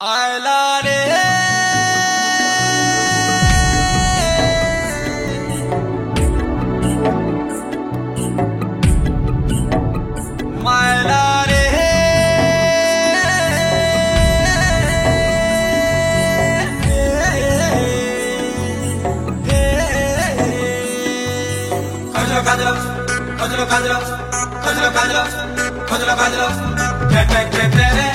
आयला रे मायला रे खजरो खजरो खजरो खजरो खजरो खजरो खजरो खजरो टे टे टे टे रे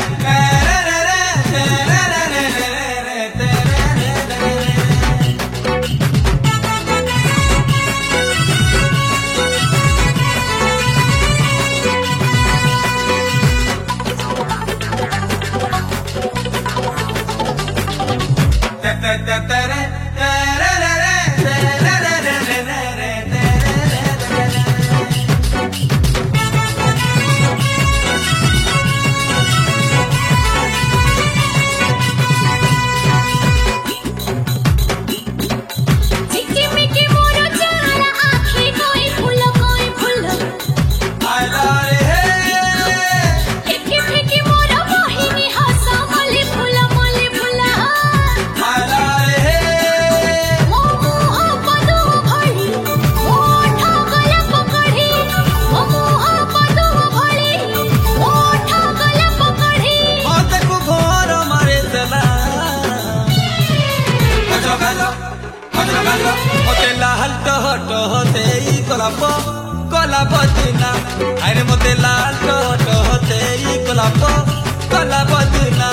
मोते लाल टह टह तेई गोलाप गोलाप दिना अरे मोते लाल टह टह तेई गोलाप गोलाप दिना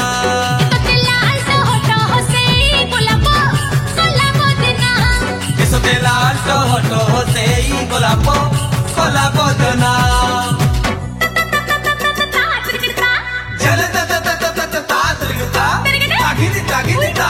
मोते लाल टह टह तेई गोलाप गोलाप दिना जल त त त त त ता त्रिगता तागिनी तागिनी ता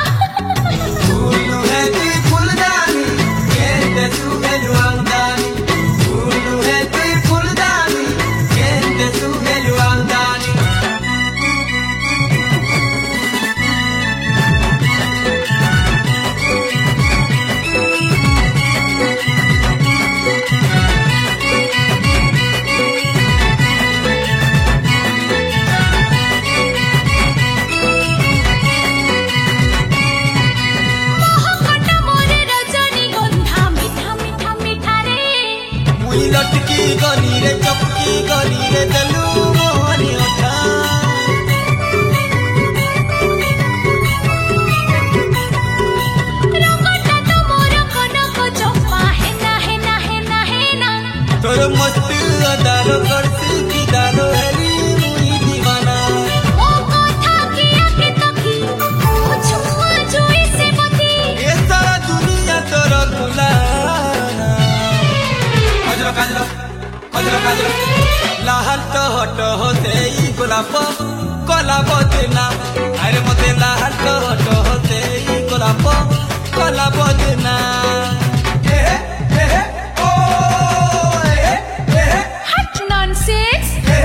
लटकी गली रे चपकी गली रे दलू मोहनी उठा तोर मस्त अदारो करती की दारो हेरी मुई दीवाना ओ कथा किया के तकी ओ छुआ जोई से मती ये सारा दुनिया तोर गुलाना खजरो खजरो खजरो खजरो लाल टह टह तेई गोलाप गोलाप दिना अरे मोते लाल टह टह तेई गोलाप गोलाप दिना हट नॉनसेंस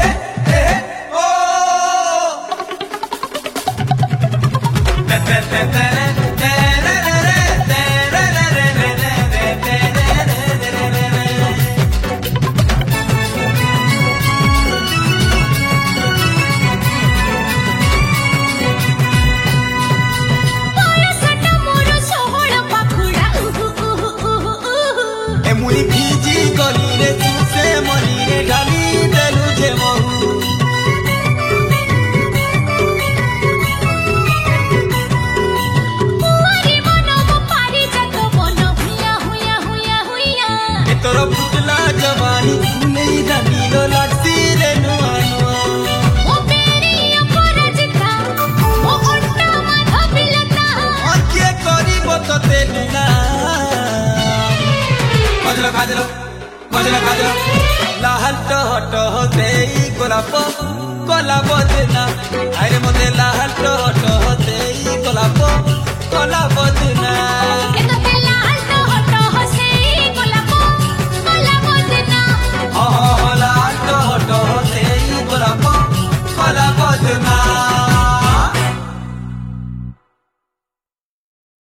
मुई भीजी गली रे तुसे मरी रे डाली देलु जे महू पुआरी मनम पारी जत बन हुया हुया हुया हुया ए तोर पुतला जवानी नहीं जानी लो लागती रे नुआ नुआ ओ बेरी अपराजिता ओ ओट्टा माधविलता के करी बतते ना खजरो खजरो खजरो खजरो लाल टह टह तेई गोलाप गोलाप दिना अरे मोते लाल टह टह तेई गोलाप गोलाप दिना